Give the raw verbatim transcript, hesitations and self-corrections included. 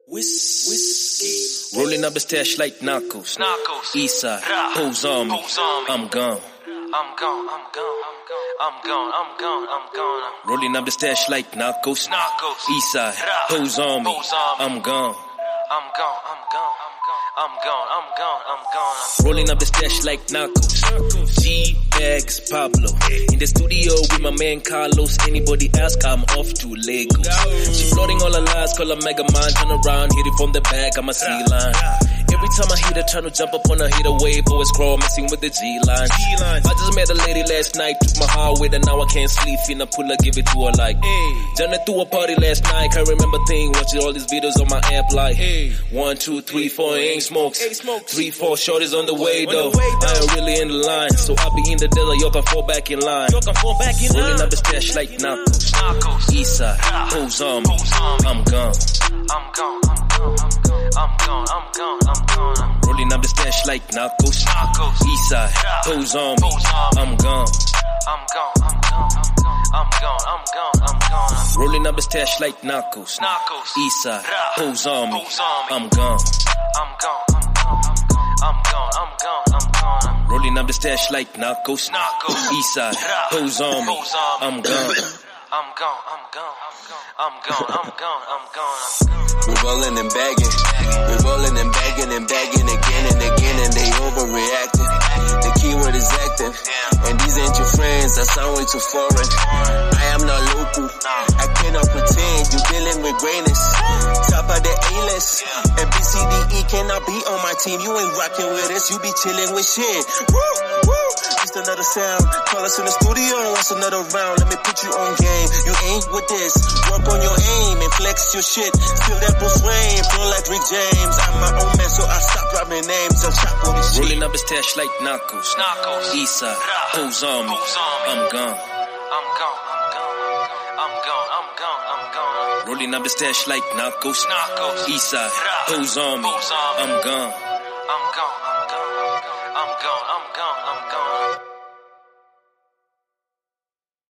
Whis- whiskey. Rolling up the stash like Narcos. Narcos. Eastside, Rah. pose on me. Pose on me. I'm gone. I'm gone, I'm gone, I'm gone, I'm gone, I'm gone. Rolling up the stash like Narcos. Narcos. Eastside, Rah. pose on me. Pose on me. I'm gone. I'm gone, I'm gone, I'm gone, I'm gone, I'm gone. Rolling up the stash like Narcos. G, Bags, Pablo. In the studio with my man Carlos. Anybody ask, I'm off to Lagos. She floating all her lies, call her Mega Man. Turn around, hit it from the back, I'm a C-line. Every time I hit her, trying to jump up on her, hit a wave, always crawl, messing with the G-line. I just met a lady last night, took my heart with her, now I can't sleep, finna pull her, give it to her like, hey. Done it through a party last night, can't remember thing, watching all these videos on my app like, hey. One, two, three, four, ain't smokes. Three, four, shorties on the way though. I ain't really in the line, so I'll be in the dealer, y'all can fall back in line. Rolling up the stash like Narcos. Eastside, pose on me. I'm gone. I'm gone, I'm gone, I'm gone, I'm gone, I'm gone. Rolling up the stash like Narcos. Eastside, pose on me. I'm gone. I'm gone, I'm gone, I'm gone, I'm gone, I'm gone. Rolling up the stash like Narcos. Narcos. Eastside, pose on me. Pose on me. I'm gone. I'm gone, I'm gone, I'm gone, I'm gone, I'm gone. Rolling up the stash like Narcos. Narcos. Eastside, pose on me. Pose on me. I'm gone. I'm gone, I'm gone, I'm gone, I'm gone, I'm gone. We're rolling and bagging, we're rolling and bagging and bagging again and again, and they overreacting. The keyword is active, and these ain't your friends, I sound way too foreign. I am not local, I cannot pretend you're dealing with greatness. Top of the A-list, and B C D E cannot be on my team. You ain't rocking with us, you be chilling with shit. Woo, woo, just another sound. Call us in the studio and watch another round. Let me put you on game. You ain't with this, work on your aim and flex your shit. Still that Bruce Wayne, flow like Rick James. I'm my own man, so I stop dropping names and chop all this shit. Rolling up the stash like Narcos. Narcos. Eastside, pose on me. Pose on me. I'm gone. I'm gone, I'm gone, I'm gone, I'm gone, I'm gone. Rolling up the stash like Narcos. Narcos. Eastside, pose on me. Pose on me. I'm gone. I'm gone, I'm gone, I'm gone, I'm gone, I'm gone.